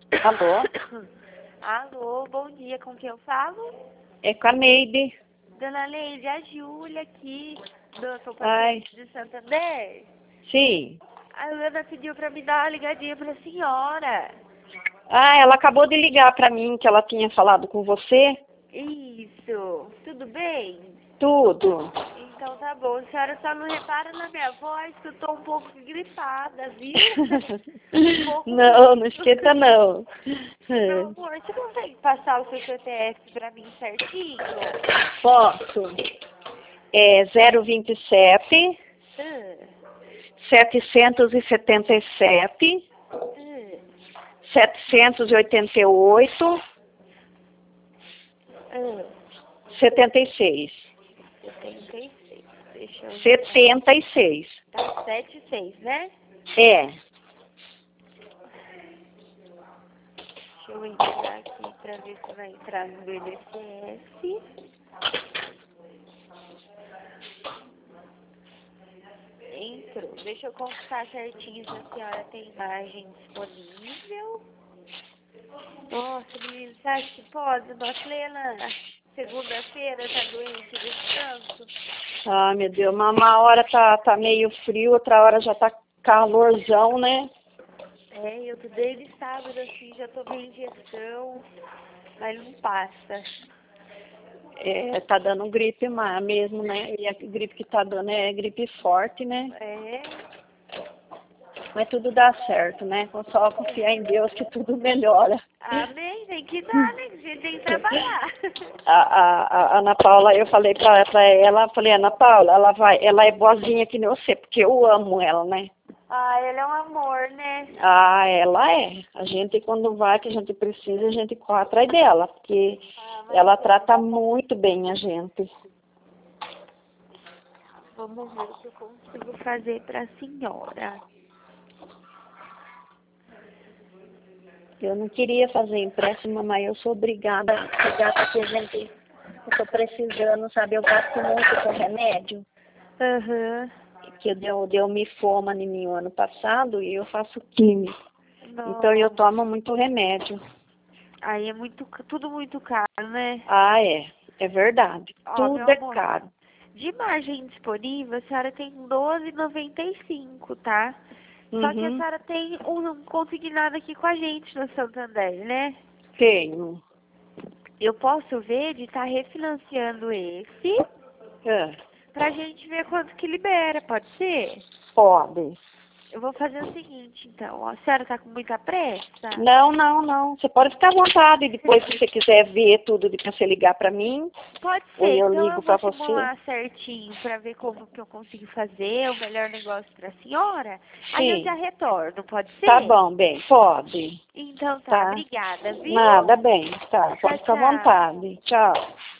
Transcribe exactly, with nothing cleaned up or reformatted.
Alô? Alô, bom dia, com quem eu falo? É com a Neide. Dona Neide, a Júlia aqui, do Sou Ai. Paciente de Santander. Sim. A Ana pediu pra me dar uma ligadinha pra senhora. Ah, ela acabou de ligar pra mim que ela tinha falado com você. Isso, tudo bem? Tudo. Então tá bom, a senhora só não repara na minha voz que eu tô um pouco gripada, viu? Um pouco Não, não mesmo. esquenta não. Meu amor, você consegue passar o seu C P F pra mim certinho? Posso. É zero vinte e sete, Ah, setecentos e setenta e sete, ah, setecentos e oitenta e oito, ah. setenta e seis. setenta e seis. Deixa eu ver. setenta e seis. Tá, sete e seis, né? É. Deixa eu entrar aqui pra ver se vai entrar no B N D E S. Entrou. Deixa eu consultar certinho se a senhora tem imagem disponível. Nossa, menino, você acha que pode? Nossa, Lena, segunda-feira tá doente de tanto. Ah, meu Deus, uma, uma hora tá, tá meio frio, outra hora já tá calorzão, né? É, eu tô desde sábado assim, já tomei injeção, mas não passa. É, tá dando gripe má mesmo, né? E a gripe que tá dando é gripe forte, né? É, Mas tudo dá certo, né? Só confiar em Deus que tudo melhora. amém, tem que dar, né? A gente tem que trabalhar. A, a, a Ana Paula, eu falei pra, pra ela, falei, Ana Paula, ela vai, ela é boazinha que nem você, porque eu amo ela, né? Ah, ele é um amor, né? Ah, ela é. A gente, quando vai, que a gente precisa, a gente corre atrás dela, porque Ah, mas ela é. trata muito bem a gente. Vamos ver o que eu consigo fazer pra senhora. Eu não queria fazer empréstimo, mas eu sou obrigada a pegar, porque a gente, eu tô precisando, sabe? Eu gasto muito com remédio, Aham. que deu, deu mifoma em mim o ano passado e eu faço química. Então eu Nossa. tomo muito remédio. Aí é muito, ca- tudo muito caro, né? Ah, é. É verdade. Ó, meu Tudo é amor, caro. de margem disponível, a senhora tem doze e noventa e cinco, tá? Só que a Uhum. senhora tem um consignado aqui com a gente no Santander, né? Tenho. Eu posso ver de estar refinanciando esse É. pra gente ver quanto que libera, pode ser? Pode. Eu vou fazer o seguinte, então. A senhora tá com muita pressa? Não, não, não. Você pode ficar à vontade. Depois, se você quiser ver tudo, de você ligar para mim, Pode ou ser. eu Então eu ligo para vou você. simular certinho pra ver como que eu consigo fazer o melhor negócio pra senhora. Aí eu já Sim. retorno, pode Tá ser? bom, bem. Pode. Então tá, Tá? obrigada, viu? Nada, bem. Tá. Tchau, Pode ficar à tchau. vontade. Tchau.